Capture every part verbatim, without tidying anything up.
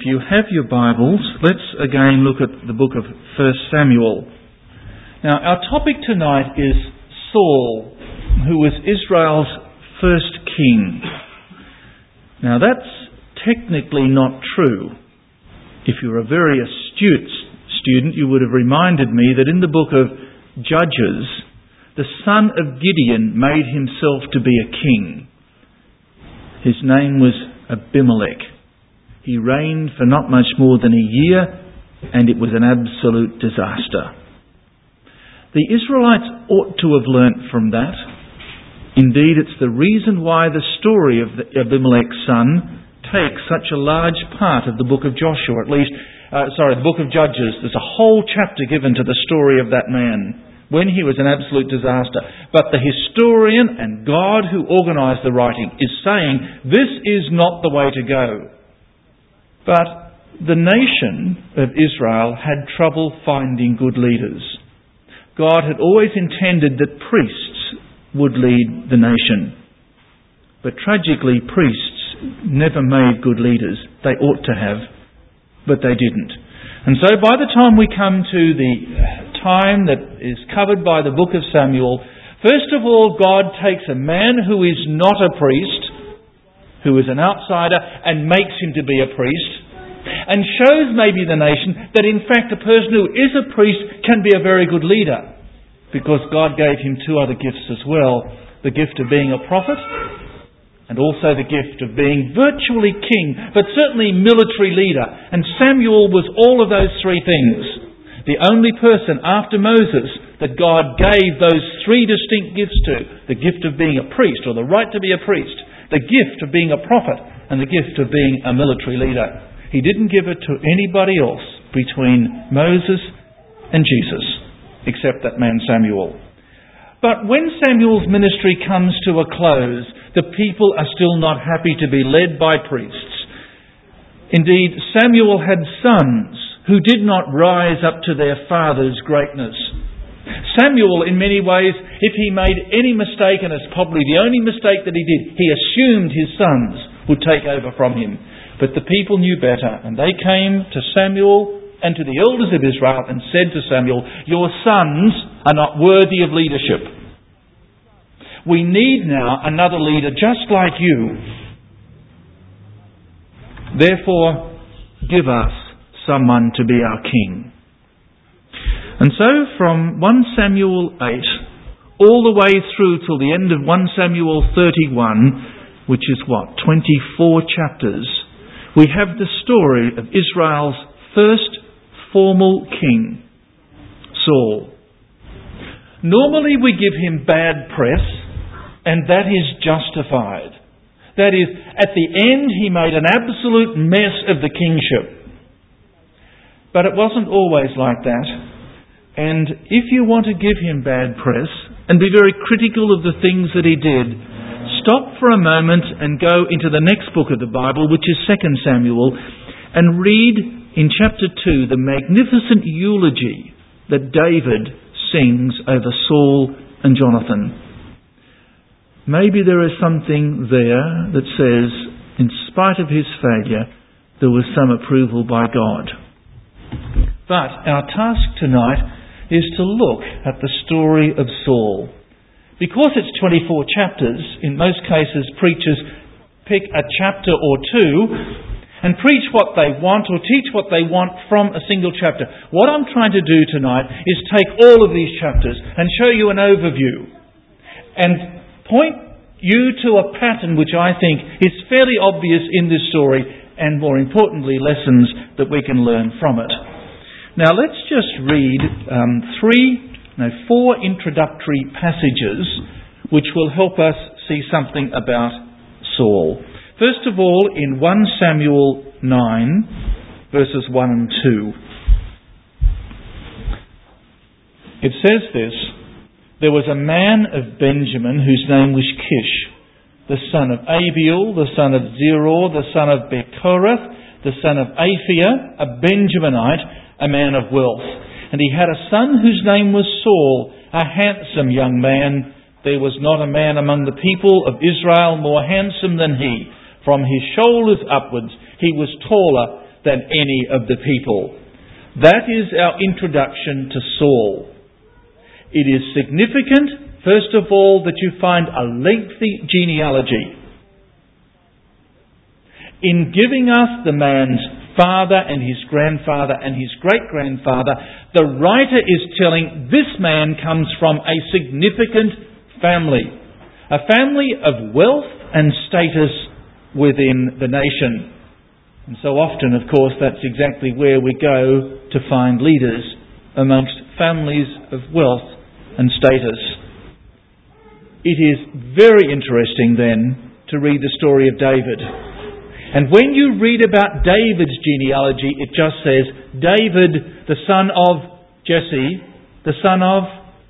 If you have your Bibles, let's again look at the book of First Samuel. Now, our topic tonight is Saul, who was Israel's first king. Now, that's technically not true. If you're a very astute student, you would have reminded me that in the book of Judges, the son of Gideon made himself to be a king. His name was Abimelech. He reigned for not much more than a year, and it was an absolute disaster. The Israelites ought to have learnt from that. Indeed, it's the reason why the story of the Abimelech's son takes such a large part of the book of Joshua, at least, uh, sorry, the book of Judges. There's a whole chapter given to the story of that man when he was an absolute disaster. But the historian and God who organised the writing is saying this is not the way to go. But the nation of Israel had trouble finding good leaders. God had always intended that priests would lead the nation. But tragically, priests never made good leaders. They ought to have, but they didn't. And so by the time we come to the time that is covered by the book of Samuel, first of all, God takes a man who is not a priest, who is an outsider, and makes him to be a priest, and shows maybe the nation that in fact a person who is a priest can be a very good leader, because God gave him two other gifts as well, the gift of being a prophet and also the gift of being virtually king, but certainly military leader. And Samuel was all of those three things. The only person after Moses that God gave those three distinct gifts to: the gift of being a priest, or the right to be a priest, the gift of being a prophet, and the gift of being a military leader. He didn't give it to anybody else between Moses and Jesus, except that man Samuel. But when Samuel's ministry comes to a close, the people are still not happy to be led by priests. Indeed, Samuel had sons who did not rise up to their father's greatness. Samuel, in many ways, if he made any mistake, and it's probably the only mistake that he did, he assumed his sons would take over from him. But the people knew better, and they came to Samuel and to the elders of Israel and said to Samuel, "Your sons are not worthy of leadership. We need now another leader just like you. Therefore, give us someone to be our king." And so from First Samuel eight all the way through till the end of First Samuel thirty-one, which is what, twenty-four chapters, we have the story of Israel's first formal king, Saul. Normally we give him bad press, and that is justified. That is, at the end he made an absolute mess of the kingship. But it wasn't always like that. And if you want to give him bad press and be very critical of the things that he did, stop for a moment and go into the next book of the Bible, which is Second Samuel, and read in chapter two the magnificent eulogy that David sings over Saul and Jonathan. Maybe there is something there that says, in spite of his failure, there was some approval by God. But our task tonight is to look at the story of Saul. Because it's twenty-four chapters, in most cases preachers pick a chapter or two and preach what they want or teach what they want from a single chapter. What I'm trying to do tonight is take all of these chapters and show you an overview and point you to a pattern which I think is fairly obvious in this story, and more importantly, lessons that we can learn from it. Now let's just read um, three No, four introductory passages which will help us see something about Saul. First of all, in First Samuel nine, verses one and two. It says this: "There was a man of Benjamin whose name was Kish, the son of Abiel, the son of Zeror, the son of Bechorath, the son of Aphia, a Benjaminite, a man of wealth. And he had a son whose name was Saul, a handsome young man. There was not a man among the people of Israel more handsome than he. From his shoulders upwards he was taller than any of the people. That is our introduction to Saul. It is significant, first of all, that you find a lengthy genealogy. In giving us the man's father and his grandfather and his great-grandfather, the writer is telling this man comes from a significant family. A family of wealth and status within the nation. And so often, of course, that's exactly where we go to find leaders, amongst families of wealth and status. It is very interesting then to read the story of David. And when you read about David's genealogy, it just says, David, the son of Jesse, the son of...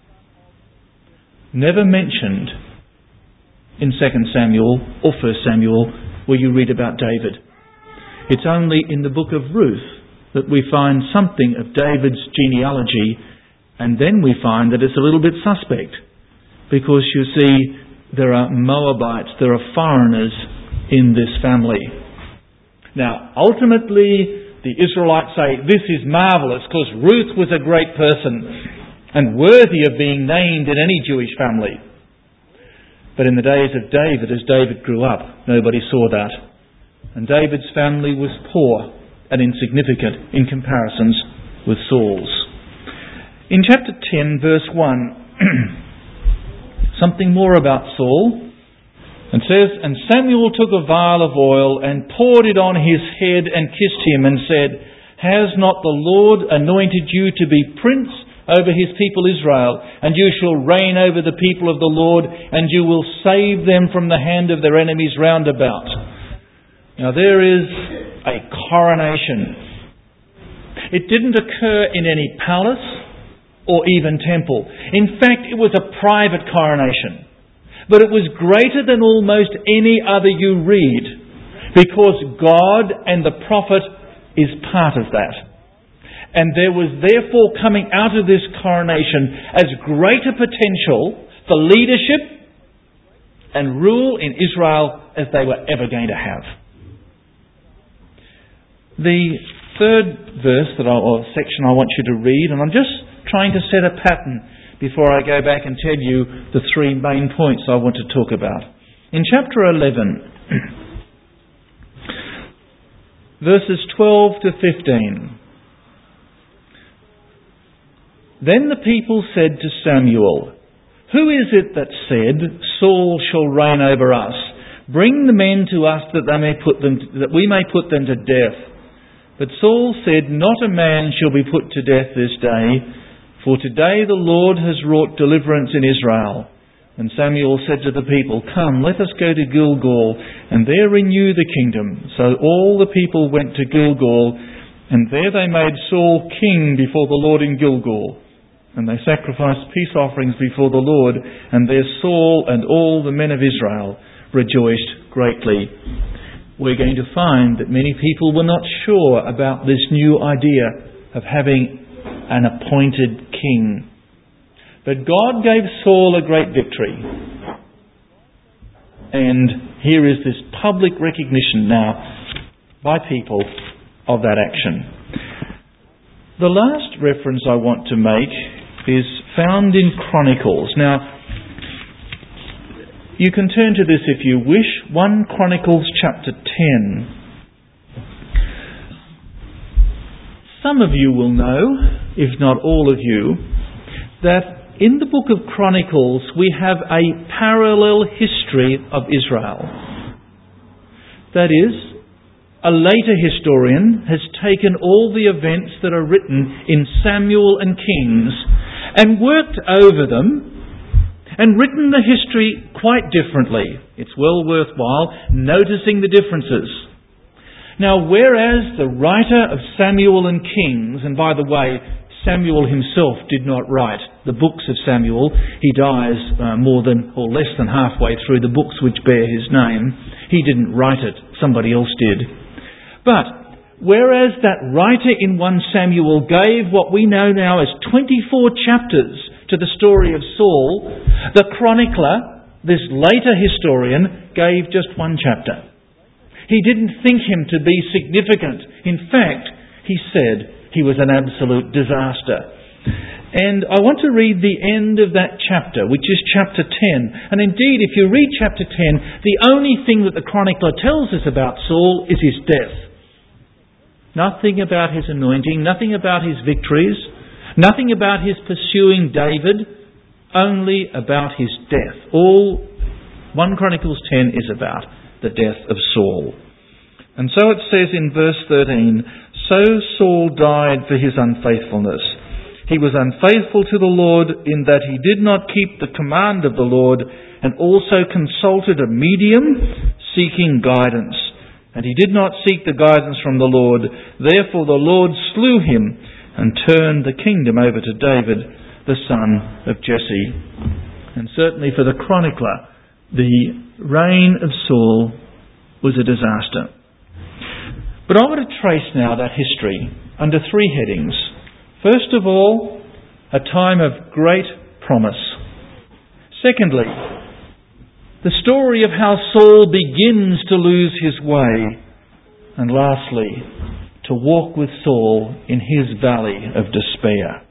Never mentioned in Second Samuel or First Samuel where you read about David. It's only in the book of Ruth that we find something of David's genealogy, and then we find that it's a little bit suspect, because you see there are Moabites, there are foreigners in this family. Now, ultimately, the Israelites say, this is marvellous, because Ruth was a great person and worthy of being named in any Jewish family. But in the days of David, as David grew up, nobody saw that. And David's family was poor and insignificant in comparisons with Saul's. In chapter ten, verse one, something more about Saul. It says, and Samuel took a vial of oil and poured it on his head and kissed him and said, has not the Lord anointed you to be prince over his people Israel? And you shall reign over the people of the Lord, and you will save them from the hand of their enemies round about. Now there is a coronation. It didn't occur in any palace or even temple. In fact, it was a private coronation. But it was greater than almost any other you read, because God and the prophet is part of that. And there was therefore coming out of this coronation as greater potential for leadership and rule in Israel as they were ever going to have. The third verse that I, or section I want you to read, and I'm just trying to set a pattern before I go back and tell you the three main points I want to talk about. In chapter eleven, verses twelve to fifteen. Then the people said to Samuel, who is it that said, Saul shall reign over us? Bring the men to us that they may put them, that we may put them to death. But Saul said, not a man shall be put to death this day, for today the Lord has wrought deliverance in Israel. And Samuel said to the people, come, let us go to Gilgal, and there renew the kingdom. So all the people went to Gilgal, and there they made Saul king before the Lord in Gilgal. And they sacrificed peace offerings before the Lord, and there Saul and all the men of Israel rejoiced greatly. We're going to find that many people were not sure about this new idea of having an appointed king. But God gave Saul a great victory. And here is this public recognition now by people of that action. The last reference I want to make is found in Chronicles. Now, you can turn to this if you wish. First Chronicles chapter ten. Some of you will know, if not all of you, that in the book of Chronicles we have a parallel history of Israel. That is, a later historian has taken all the events that are written in Samuel and Kings and worked over them and written the history quite differently. It's well worthwhile noticing the differences. Now, whereas the writer of Samuel and Kings, and by the way, Samuel himself did not write the books of Samuel. He dies uh, more than or less than halfway through the books which bear his name. He didn't write it. Somebody else did. But whereas that writer in First Samuel gave what we know now as twenty-four chapters to the story of Saul, the chronicler, this later historian, gave just one chapter. He didn't think him to be significant. In fact, he said he was an absolute disaster. And I want to read the end of that chapter, which is chapter ten. And indeed, if you read chapter ten, the only thing that the chronicler tells us about Saul is his death. Nothing about his anointing, nothing about his victories, nothing about his pursuing David, only about his death. All First Chronicles ten is about the death of Saul. And so it says in verse thirteen, "So Saul died for his unfaithfulness. He was unfaithful to the Lord in that he did not keep the command of the Lord, and also consulted a medium seeking guidance. And he did not seek the guidance from the Lord. Therefore the Lord slew him and turned the kingdom over to David, the son of Jesse." And certainly for the chronicler, the reign of Saul was a disaster. But I want to trace now that history under three headings. First of all, a time of great promise. Secondly, the story of how Saul begins to lose his way. And lastly, to walk with Saul in his valley of despair.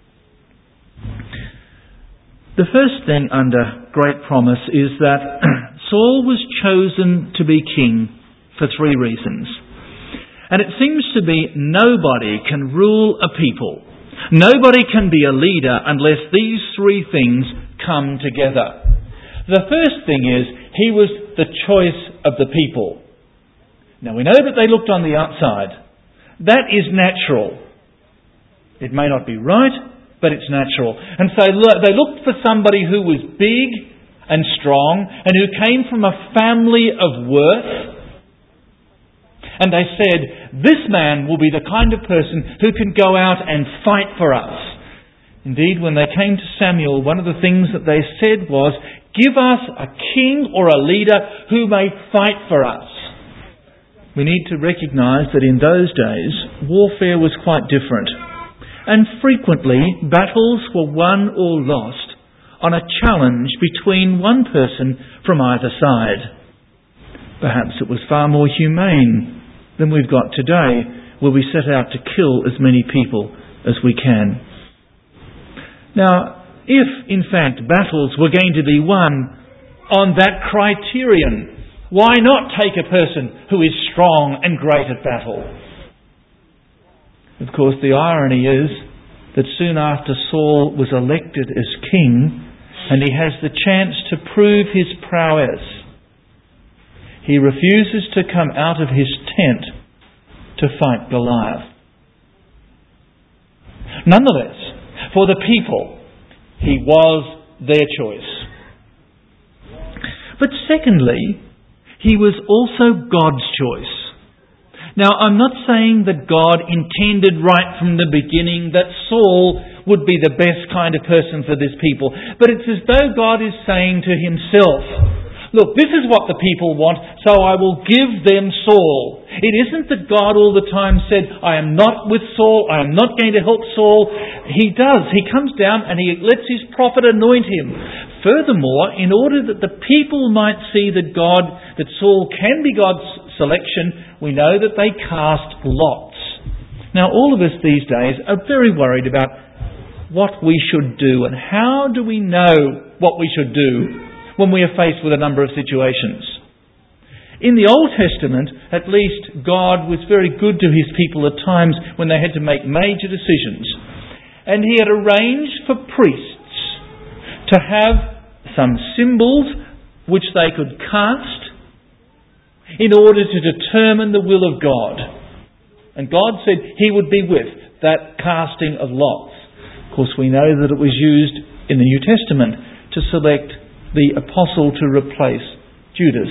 The first thing under great promise is that Saul was chosen to be king for three reasons. And it seems to be nobody can rule a people. Nobody can be a leader unless these three things come together. The first thing is, he was the choice of the people. Now we know that they looked on the outside. That is natural. It may not be right, but it's natural. And so they looked for somebody who was big and strong and who came from a family of worth. And they said, this man will be the kind of person who can go out and fight for us. Indeed, when they came to Samuel, one of the things that they said was, give us a king or a leader who may fight for us. We need to recognise that in those days, warfare was quite different. And frequently, battles were won or lost on a challenge between one person from either side. Perhaps it was far more humane than we've got today, where we set out to kill as many people as we can. Now, if in fact battles were going to be won on that criterion, why not take a person who is strong and great at battle? Of course, the irony is that soon after Saul was elected as king, and he has the chance to prove his prowess, he refuses to come out of his tent to fight Goliath. Nonetheless, for the people, he was their choice. But secondly, he was also God's choice. Now, I'm not saying that God intended right from the beginning that Saul would be the best kind of person for this people, but it's as though God is saying to himself, look, this is what the people want, so I will give them Saul. It isn't that God all the time said, I am not with Saul, I am not going to help Saul. He does. He comes down and he lets his prophet anoint him. Furthermore, in order that the people might see that God, that Saul can be God's selection, we know that they cast lots. Now, all of us these days are very worried about what we should do and how do we know what we should do when we are faced with a number of situations. In the Old Testament, at least, God was very good to his people at times when they had to make major decisions. And he had arranged for priests to have some symbols which they could cast in order to determine the will of God. And God said he would be with that casting of lots. Of course, we know that it was used in the New Testament to select the apostle to replace Judas.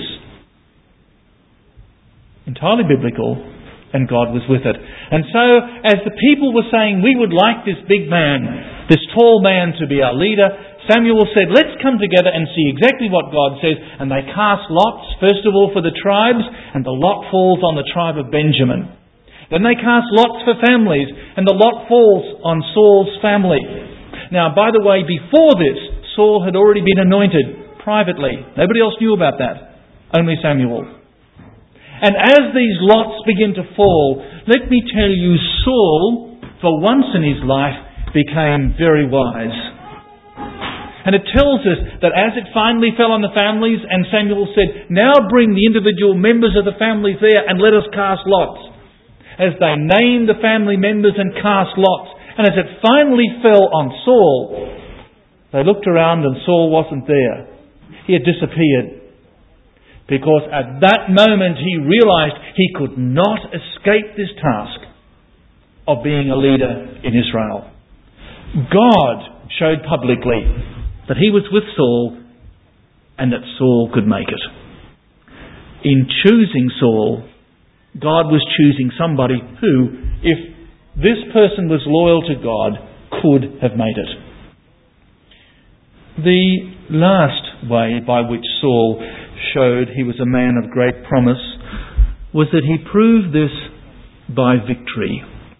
Entirely biblical, and God was with it. And so, as the people were saying, we would like this big man, this tall man to be our leader, Samuel said, let's come together and see exactly what God says. And they cast lots, first of all for the tribes, and the lot falls on the tribe of Benjamin. Then they cast lots for families, and the lot falls on Saul's family. Now, by the way, before this, Saul had already been anointed privately. Nobody else knew about that. Only Samuel. And as these lots begin to fall, let me tell you, Saul, for once in his life, became very wise. And it tells us that as it finally fell on the families, and Samuel said, now bring the individual members of the families there and let us cast lots. As they named the family members and cast lots, and as it finally fell on Saul, they looked around and Saul wasn't there. He had disappeared. Because at that moment he realized he could not escape this task of being a leader in Israel. God showed publicly that he was with Saul and that Saul could make it. In choosing Saul, God was choosing somebody who, if this person was loyal to God, could have made it. The last way by which Saul showed he was a man of great promise was that he proved this by victory.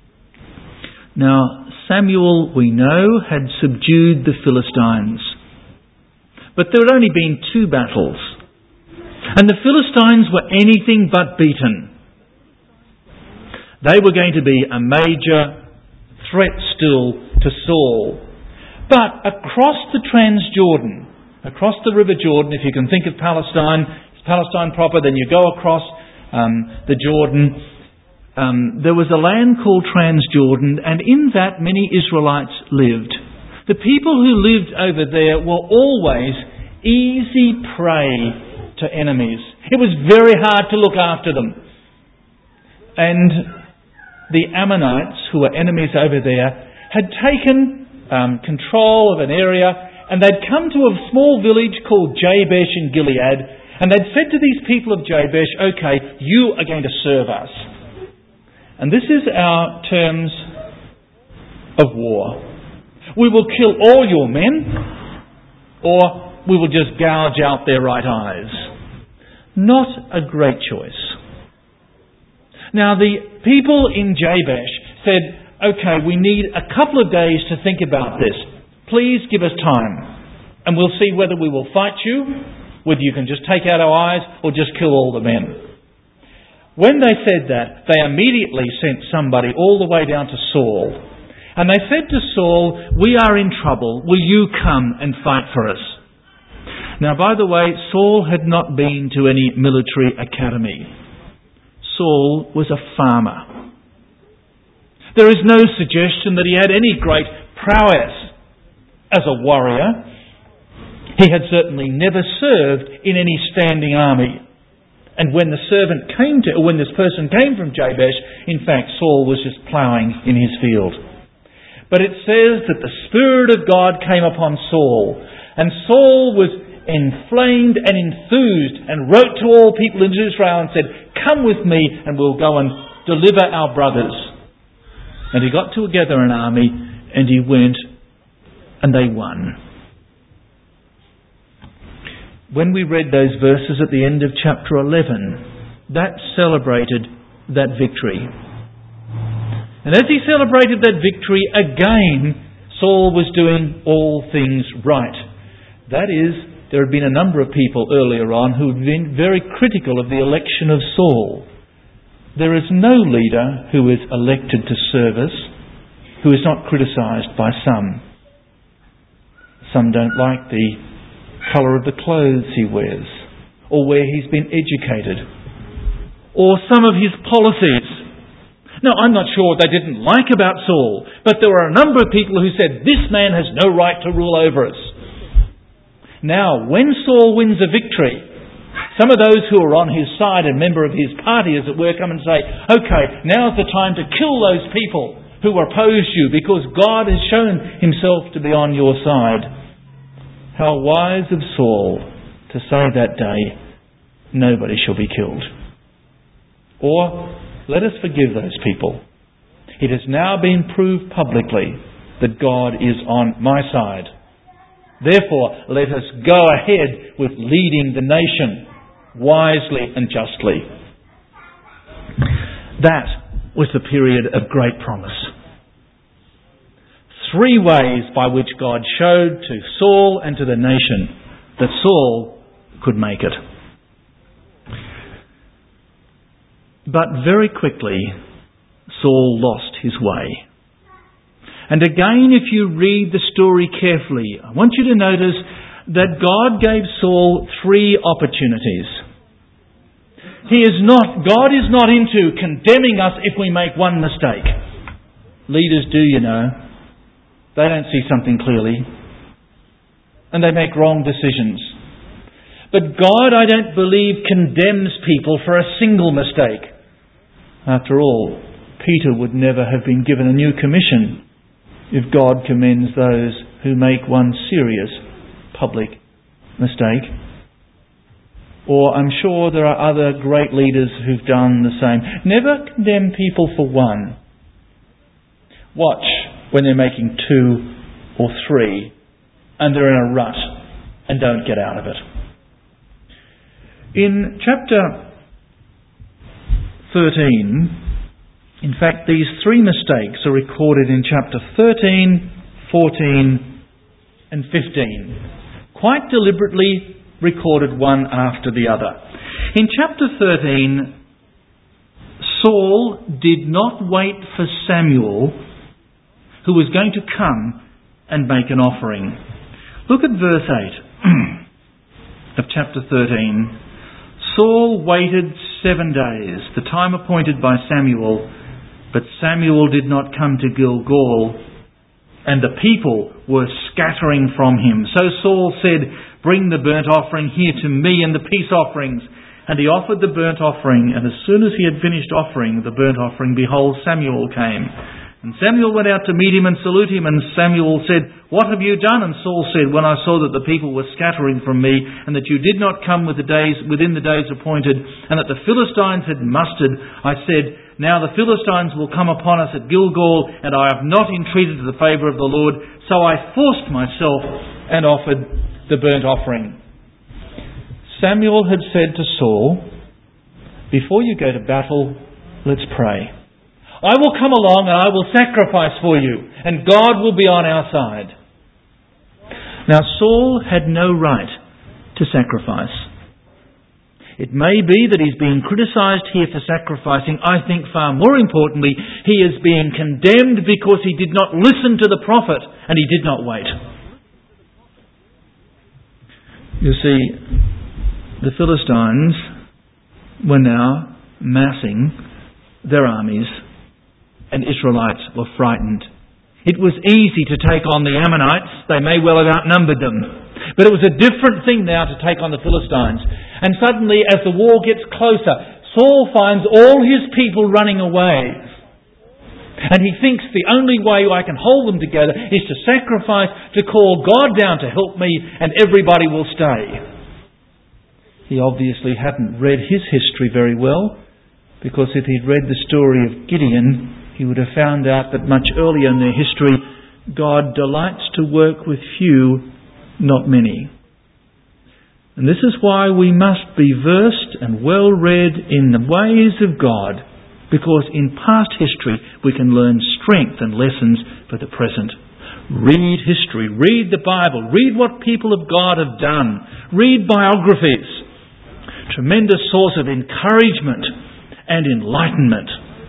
Now, Samuel, we know, had subdued the Philistines. But there had only been two battles. And the Philistines were anything but beaten. They were going to be a major threat still to Saul. But across the Transjordan, across the River Jordan, if you can think of Palestine, it's Palestine proper, then you go across um, the Jordan. Um, there was a land called Transjordan, and in that many Israelites lived. The people who lived over there were always easy prey to enemies. It was very hard to look after them. And the Ammonites, who were enemies over there, had taken um, control of an area, and they'd come to a small village called Jabesh in Gilead, and they'd said to these people of Jabesh, okay, you are going to serve us. And this is our terms of war. We will kill all your men, or we will just gouge out their right eyes. Not a great choice. Now the people in Jabesh said, okay, we need a couple of days to think about this. Please give us time, and we'll see whether we will fight you, whether you can just take out our eyes, or just kill all the men. When they said that, they immediately sent somebody all the way down to Saul. And they said to Saul, we are in trouble. Will you come and fight for us? Now, by the way, Saul had not been to any military academy. Saul was a farmer. There is no suggestion that he had any great prowess as a warrior. He had certainly never served in any standing army. And when the servant came to, or when this person came from Jabesh, in fact, Saul was just ploughing in his field. But it says that the Spirit of God came upon Saul, and Saul was inflamed and enthused and wrote to all people in Israel and said, come with me and we'll go and deliver our brothers. And he got together an army and he went and they won. When we read those verses at the end of chapter eleven, that celebrated that victory. And as he celebrated that victory, again, Saul was doing all things right. That is, there had been a number of people earlier on who had been very critical of the election of Saul. There is no leader who is elected to service who is not criticised by some. Some don't like the colour of the clothes he wears, or where he's been educated, or some of his policies. Now, I'm not sure what they didn't like about Saul, but there were a number of people who said, this man has no right to rule over us. Now, when Saul wins a victory, some of those who are on his side and member of his party, as it were, come and say, okay, now's the time to kill those people who oppose you, because God has shown himself to be on your side. How wise of Saul to say that day, nobody shall be killed. Or, let us forgive those people. It has now been proved publicly that God is on my side. Therefore, let us go ahead with leading the nation wisely and justly. That was the period of great promise. Three ways by which God showed to Saul and to the nation that Saul could make it. But very quickly, Saul lost his way. And again, if you read the story carefully, I want you to notice that God gave Saul three opportunities. He is not, God is not into condemning us if we make one mistake. Leaders do, you know. They don't see something clearly. And they make wrong decisions. But God, I don't believe, condemns people for a single mistake. After all, Peter would never have been given a new commission if God commends those who make one serious public mistake. Or I'm sure there are other great leaders who've done the same. Never condemn people for one. Watch when they're making two or three and they're in a rut and don't get out of it. In chapter thirteen, in fact, these three mistakes are recorded in chapter thirteen, fourteen and fifteen. Quite deliberately recorded one after the other. In chapter thirteen, Saul did not wait for Samuel, who was going to come and make an offering. Look at verse eight of chapter thirteen. Saul waited seven days, the time appointed by Samuel, but Samuel did not come to Gilgal, and the people were scattering from him. So Saul said, "Bring the burnt offering here to me and the peace offerings." And he offered the burnt offering, and as soon as he had finished offering the burnt offering, behold, Samuel came. And Samuel went out to meet him and salute him, and Samuel said, "What have you done?" And Saul said, "When I saw that the people were scattering from me, and that you did not come with the days, within the days appointed, and that the Philistines had mustered, I said, now the Philistines will come upon us at Gilgal, and I have not entreated the favour of the Lord, so I forced myself and offered the burnt offering." Samuel had said to Saul, "Before you go to battle, let's pray. I will come along and I will sacrifice for you, and God will be on our side." Now Saul had no right to sacrifice. It may be that he's being criticised here for sacrificing. I think far more importantly, he is being condemned because he did not listen to the prophet and he did not wait. You see, the Philistines were now massing their armies, and Israelites were frightened. It was easy to take on the Ammonites. They may well have outnumbered them. But it was a different thing now to take on the Philistines. And suddenly, as the war gets closer, Saul finds all his people running away. And he thinks the only way I can hold them together is to sacrifice, to call God down to help me, and everybody will stay. He obviously hadn't read his history very well, because if he'd read the story of Gideon, he would have found out that much earlier in their history, God delights to work with few, not many. And this is why we must be versed and well read in the ways of God, because in past history we can learn strength and lessons for the present. Read history, read the Bible, read what people of God have done, read biographies. Tremendous source of encouragement and enlightenment.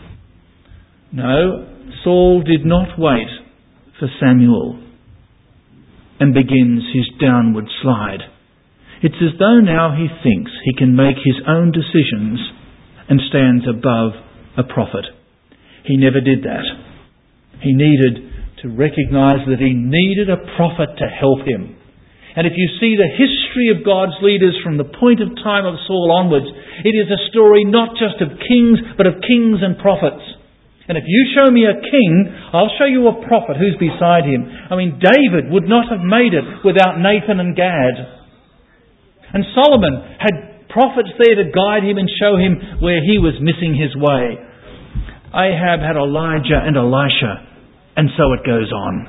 No, Saul did not wait for Samuel and begins his downward slide. It's as though now he thinks he can make his own decisions and stands above a prophet. He never did that. He needed to recognise that he needed a prophet to help him. And if you see the history of God's leaders from the point of time of Saul onwards, it is a story not just of kings, but of kings and prophets. And if you show me a king, I'll show you a prophet who's beside him. I mean, David would not have made it without Nathan and Gad. And Solomon had prophets there to guide him and show him where he was missing his way. Ahab had Elijah and Elisha, and so it goes on.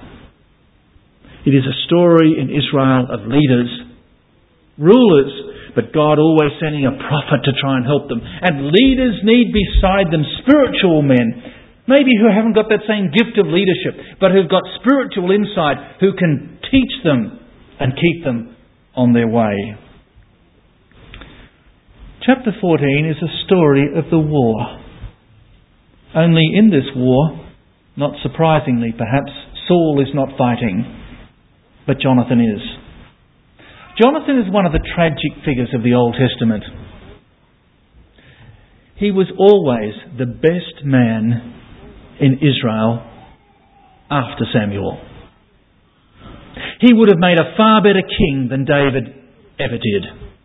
It is a story in Israel of leaders, rulers, but God always sending a prophet to try and help them. And leaders need beside them spiritual men, maybe who haven't got that same gift of leadership, but who've got spiritual insight, who can teach them and keep them on their way. Chapter fourteen is a story of the war. Only in this war, not surprisingly perhaps, Saul is not fighting, but Jonathan is. Jonathan is one of the tragic figures of the Old Testament. He was always the best man in Israel after Samuel. He would have made a far better king than David ever did.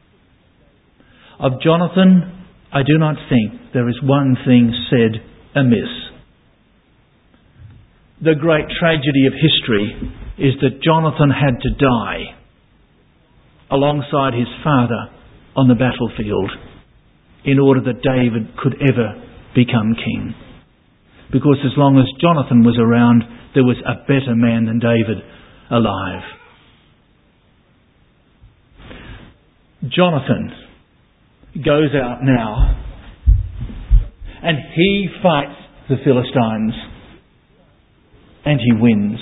Of Jonathan, I do not think there is one thing said amiss. The great tragedy of history is that Jonathan had to die alongside his father on the battlefield in order that David could ever become king. Because as long as Jonathan was around, there was a better man than David alive. Jonathan goes out now and he fights the Philistines and he wins.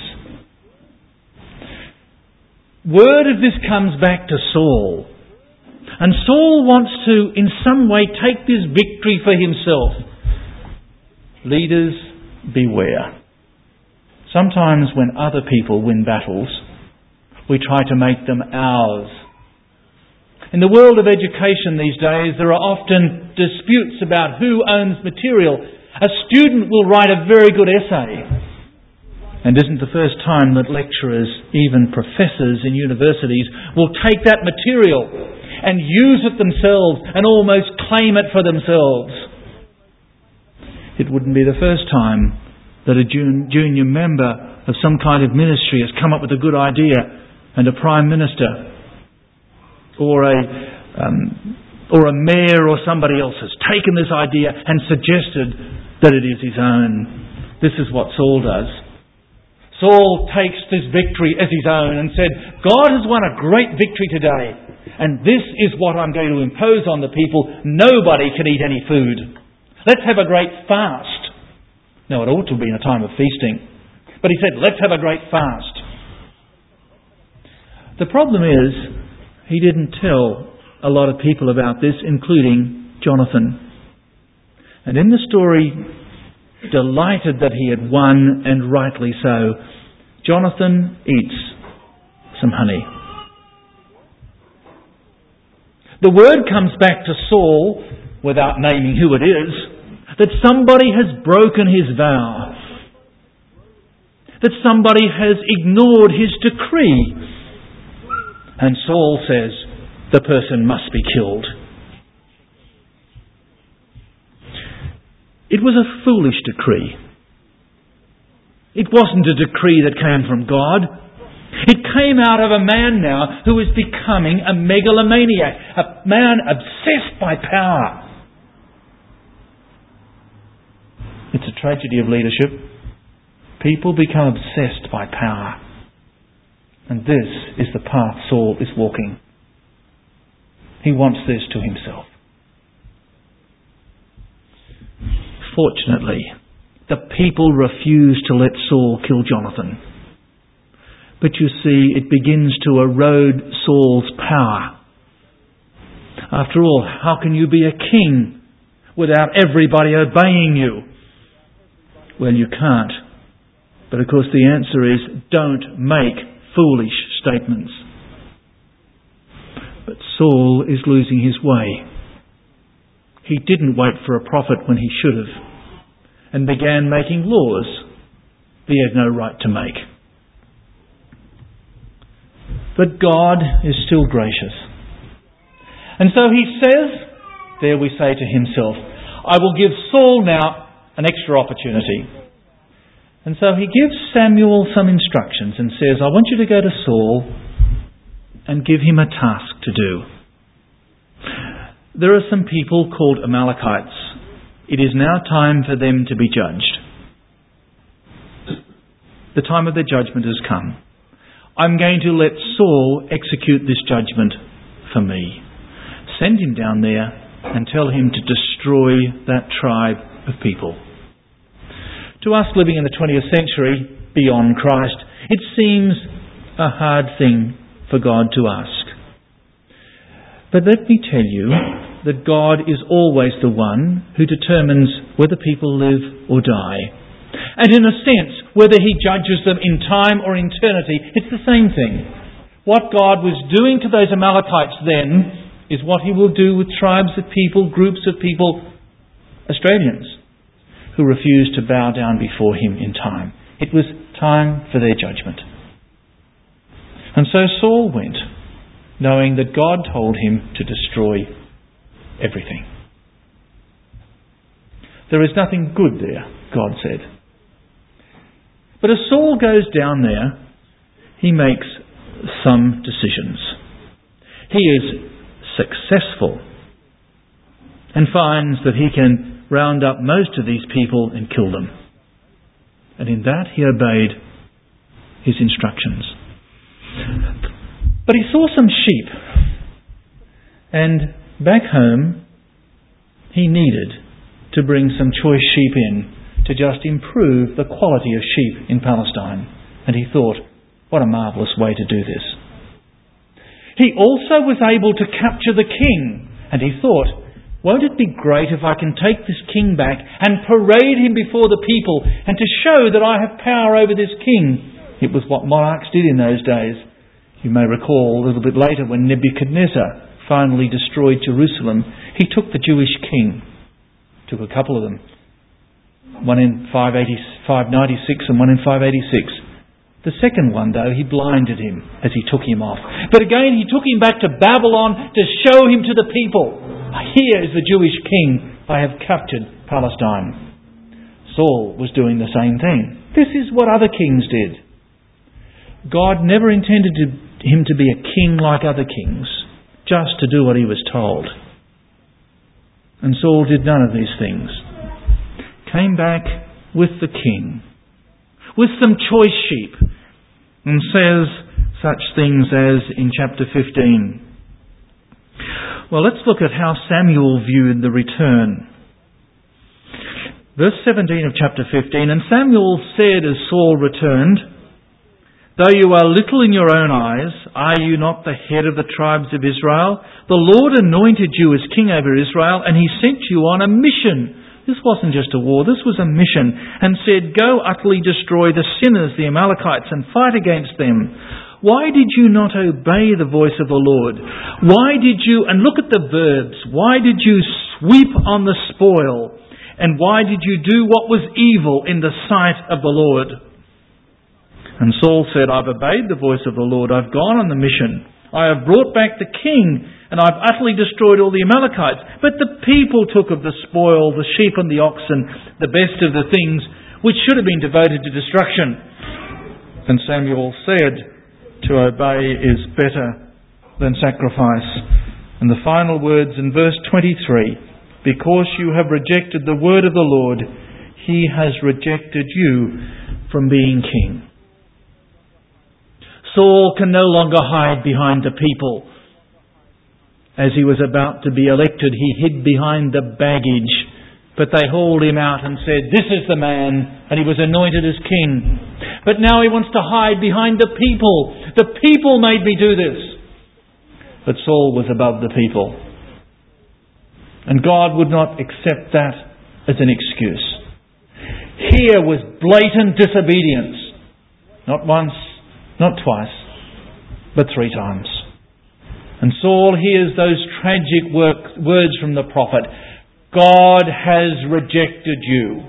Word of this comes back to Saul, and Saul wants to in some way take this victory for himself. Leaders, beware. Sometimes when other people win battles, we try to make them ours. In the world of education these days, there are often disputes about who owns material. A student will write a very good essay. And isn't the first time that lecturers, even professors in universities, will take that material and use it themselves and almost claim it for themselves. It wouldn't be the first time that a junior member of some kind of ministry has come up with a good idea and a prime minister or a um, or a mayor or somebody else has taken this idea and suggested that it is his own. This is what Saul does. Saul takes this victory as his own and said, God has won a great victory today, and this is what I'm going to impose on the people. Nobody can eat any food. Let's have a great fast. Now, it ought to have been a time of feasting, but he said, let's have a great fast. The problem is, he didn't tell a lot of people about this, including Jonathan. And in the story, delighted that he had won, and rightly so, Jonathan eats some honey. The word comes back to Saul, without naming who it is, that somebody has broken his vow, that somebody has ignored his decree. And Saul says, the person must be killed. It was a foolish decree. It wasn't a decree that came from God. It came out of a man now who is becoming a megalomaniac, a man obsessed by power. It's a tragedy of leadership. People become obsessed by power. And this is the path Saul is walking. He wants this to himself. Fortunately, the people refuse to let Saul kill Jonathan. But you see, it begins to erode Saul's power. After all, how can you be a king without everybody obeying you? Well, you can't. But of course the answer is, don't make foolish statements. But Saul is losing his way. He didn't wait for a prophet when he should have, and began making laws he had no right to make. But God is still gracious. And so he says, there we say to himself, I will give Saul now an extra opportunity. And so he gives Samuel some instructions and says, I want you to go to Saul and give him a task to do. There are some people called Amalekites. It is now time for them to be judged. The time of their judgment has come. I'm going to let Saul execute this judgment for me. Send him down there and tell him to destroy that tribe of people. To us living in the twentieth century, beyond Christ, it seems a hard thing for God to ask. But let me tell you, that God is always the one who determines whether people live or die. And in a sense, whether he judges them in time or eternity, it's the same thing. What God was doing to those Amalekites then is what he will do with tribes of people, groups of people, Australians, who refuse to bow down before him in time. It was time for their judgment. And so Saul went, knowing that God told him to destroy everything. There is nothing good there, God said. But as Saul goes down there, he makes some decisions. He is successful and finds that he can round up most of these people and kill them. And in that he obeyed his instructions. But he saw some sheep, and back home he needed to bring some choice sheep in to just improve the quality of sheep in Palestine. And he thought, what a marvellous way to do this. He also was able to capture the king, and he thought, won't it be great if I can take this king back and parade him before the people and to show that I have power over this king? It was what monarchs did in those days. You may recall a little bit later when Nebuchadnezzar finally destroyed Jerusalem, he took the Jewish king, took a couple of them, one in five ninety-six and one in five eighty-six. The second one, though, he blinded him as he took him off. But again, he took him back to Babylon to show him to the people. Here is the Jewish king. I have captured Palestine. Saul was doing the same thing. This is what other kings did. God never intended to, him to be a king like other kings, just to do what he was told. And Saul did none of these things. Came back with the king, with some choice sheep, and says such things as in chapter fifteen. Well, let's look at how Samuel viewed the return. Verse seventeen of chapter fifteen, and Samuel said as Saul returned, though you are little in your own eyes, are you not the head of the tribes of Israel? The Lord anointed you as king over Israel, and he sent you on a mission. This wasn't just a war, this was a mission, and said, go utterly destroy the sinners, the Amalekites, and fight against them. Why did you not obey the voice of the Lord? Why did you, and look at the verbs, why did you sweep on the spoil? And why did you do what was evil in the sight of the Lord? And Saul said, I've obeyed the voice of the Lord, I've gone on the mission. I have brought back the king, and I've utterly destroyed all the Amalekites. But the people took of the spoil, the sheep and the oxen, the best of the things which should have been devoted to destruction. And Samuel said, to obey is better than sacrifice. And the final words in verse twenty-three, because you have rejected the word of the Lord, he has rejected you from being king. Saul can no longer hide behind the people. As he was about to be elected, he hid behind the baggage. But they hauled him out and said, this is the man, and he was anointed as king. But now he wants to hide behind the people. The people made me do this. But Saul was above the people. And God would not accept that as an excuse. Here was blatant disobedience. Not once, not twice, but three times. And Saul hears those tragic work, words from the prophet. God has rejected you.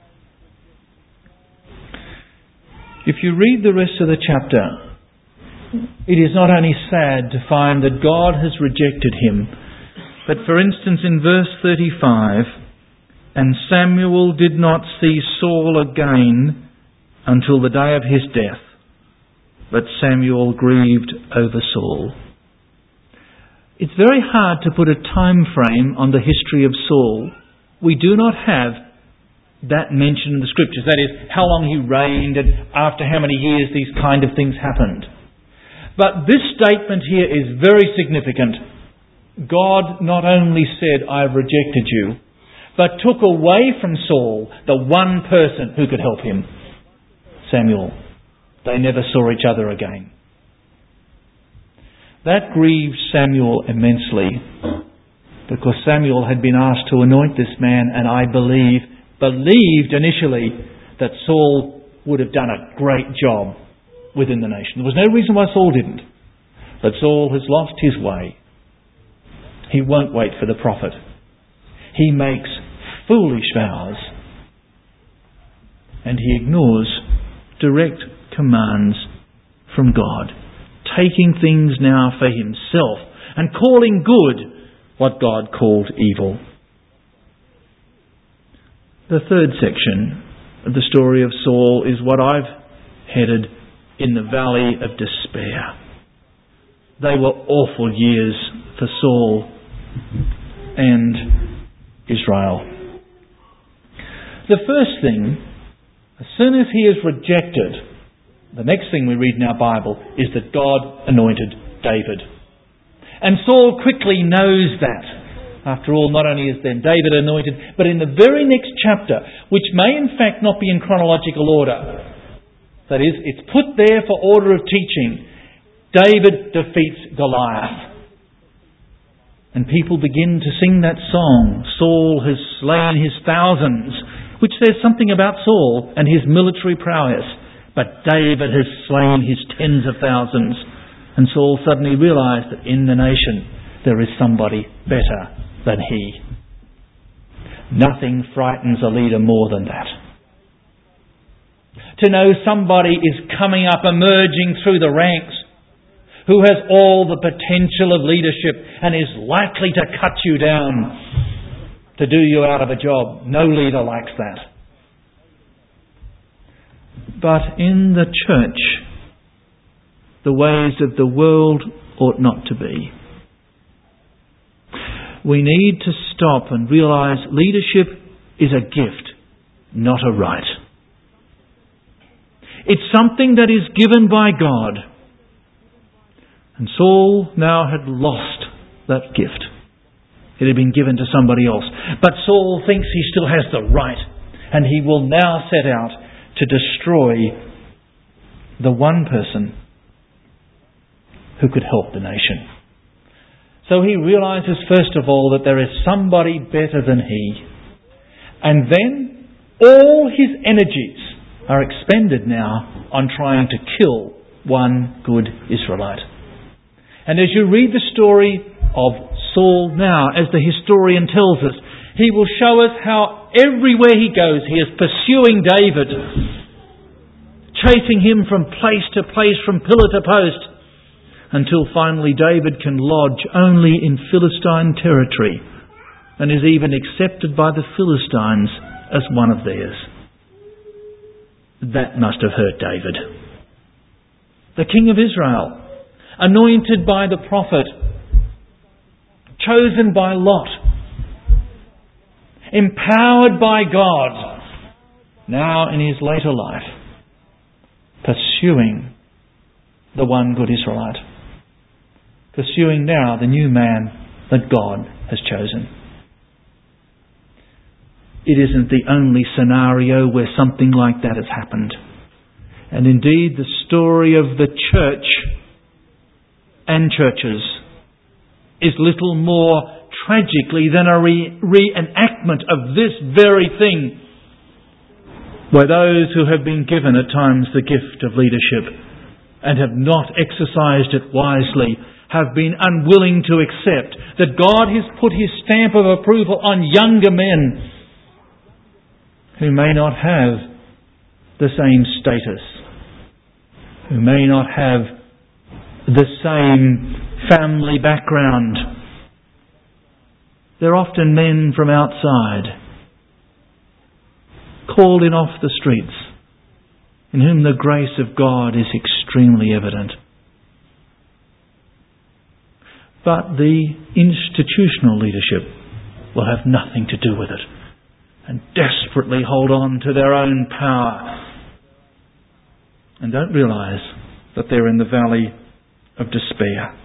If you read the rest of the chapter, it is not only sad to find that God has rejected him, but for instance in verse thirty-five, and Samuel did not see Saul again until the day of his death. But Samuel grieved over Saul. It's very hard to put a time frame on the history of Saul. We do not have that mentioned in the Scriptures. That is, how long he reigned and after how many years these kind of things happened. But this statement here is very significant. God not only said, I have rejected you, but took away from Saul the one person who could help him, Samuel. They never saw each other again. That grieved Samuel immensely. because Samuel had been asked to anoint this man, and I believe, believed initially that Saul would have done a great job within the nation. There was no reason why Saul didn't. But Saul has lost his way. He won't wait for the prophet. He makes foolish vows. And he ignores direct commands from God, taking things now for himself and calling good what God called evil. The third section of the story of Saul is what I've headed in the valley of despair. They were awful years for Saul and Israel. The first thing, as soon as he is rejected, the next thing we read in our Bible is that God anointed David. And Saul quickly knows that. After all, not only is then David anointed, but in the very next chapter, which may in fact not be in chronological order, that is, it's put there for order of teaching, David defeats Goliath. And people begin to sing that song, Saul has slain his thousands, which says something about Saul and his military prowess. But David has slain his tens of thousands. And Saul suddenly realised that in the nation there is somebody better than he. Nothing frightens a leader more than that. To know somebody is coming up, emerging through the ranks, who has all the potential of leadership and is likely to cut you down to do you out of a job. No leader likes that. But in the church, the ways of the world ought not to be. We need to stop and realise leadership is a gift, not a right. It's something that is given by God. And Saul now had lost that gift. It had been given to somebody else. But Saul thinks he still has the right, and he will now set out to destroy the one person who could help the nation. So he realises first of all that there is somebody better than he. And then all his energies are expended now on trying to kill one good Israelite. And as you read the story of Saul now, as the historian tells us, he will show us how everywhere he goes he is pursuing David, chasing him from place to place, from pillar to post, until finally David can lodge only in Philistine territory and is even accepted by the Philistines as one of theirs. That must have hurt David. The king of Israel, anointed by the prophet, chosen by Lot, empowered by God, now in his later life, pursuing the one good Israelite. Pursuing now the new man that God has chosen. It isn't the only scenario where something like that has happened. And indeed, the story of the church and churches is little more tragically than a re- reenactment of this very thing, where those who have been given at times the gift of leadership and have not exercised it wisely have been unwilling to accept that God has put his stamp of approval on younger men who may not have the same status, who may not have the same family background. They're often men from outside, called in off the streets, in whom the grace of God is extremely evident. But the institutional leadership will have nothing to do with it and desperately hold on to their own power and don't realise that they're in the valley of despair.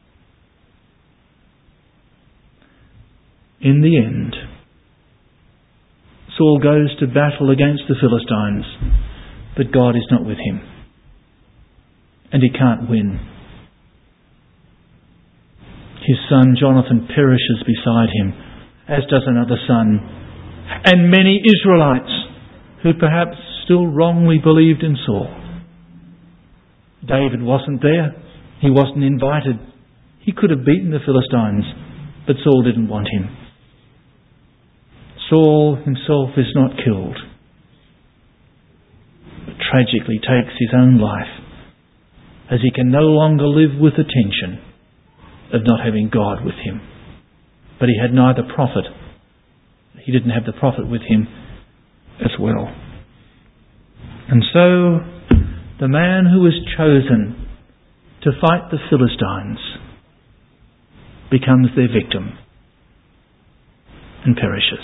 In the end, Saul goes to battle against the Philistines, but God is not with him and he can't win. his son Jonathan perishes beside him, as does another son, and many Israelites who perhaps still wrongly believed in Saul. David wasn't there. He wasn't invited. He could have beaten the Philistines, but Saul didn't want him. Saul himself is not killed, but tragically takes his own life, as he can no longer live with the tension of not having God with him. But he had neither prophet. He didn't have the prophet with him as well. And so the man who was chosen to fight the Philistines becomes their victim and perishes.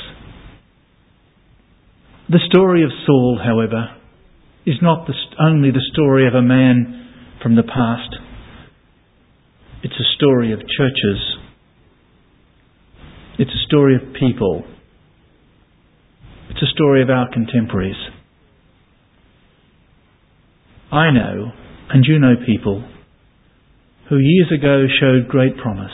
The story of Saul, however, is not the st- only the story of a man from the past. It's a story of churches. It's a story of people. It's a story of our contemporaries. I know, and you know people, who years ago showed great promise.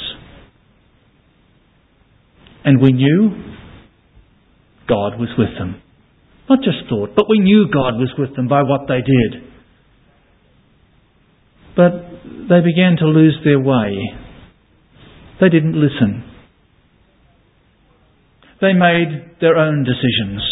And we knew God was with them. Not just thought, but we knew God was with them by what they did. But they began to lose their way. They didn't listen. They made their own decisions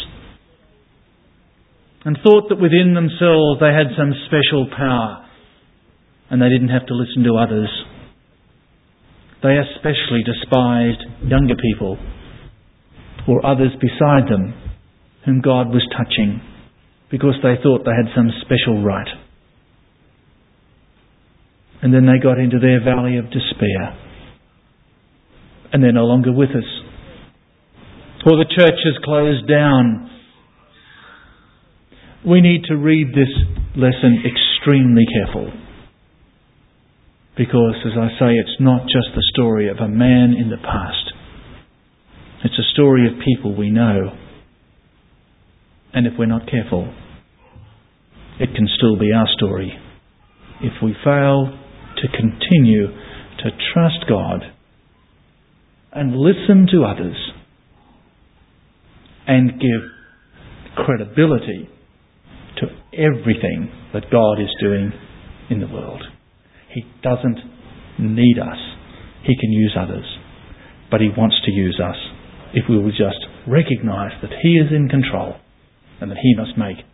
and thought that within themselves they had some special power and they didn't have to listen to others. They especially despised younger people or others beside them whom God was touching because they thought they had some special right. And then they got into their valley of despair and they're no longer with us. Or the church has closed down. We need to read this lesson extremely careful. Because, as I say, it's not just the story of a man in the past. It's a story of people we know. And if we're not careful, it can still be our story. If we fail to continue to trust God and listen to others and give credibility to everything that God is doing in the world. He doesn't need us. He can use others. But He wants to use us if we will just recognise that He is in control and that He must make